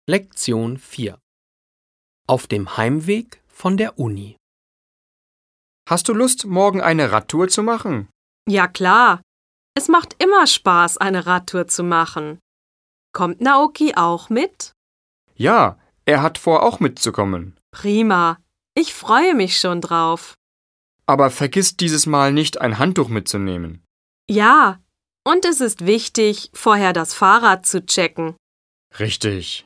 Lektion 4. Auf dem Heimweg von der Uni. Hast du Lust, morgen eine Radtour zu machen? Ja klar, es macht immer Spaß, eine Radtour zu machen. Kommt Naoki auch mit? Ja, er hat vor, auch mitzukommen. Prima, ich freue mich schon drauf. Aber vergiss dieses Mal nicht, ein Handtuch mitzunehmen. Ja, und es ist wichtig, vorher das Fahrrad zu checken. Richtig.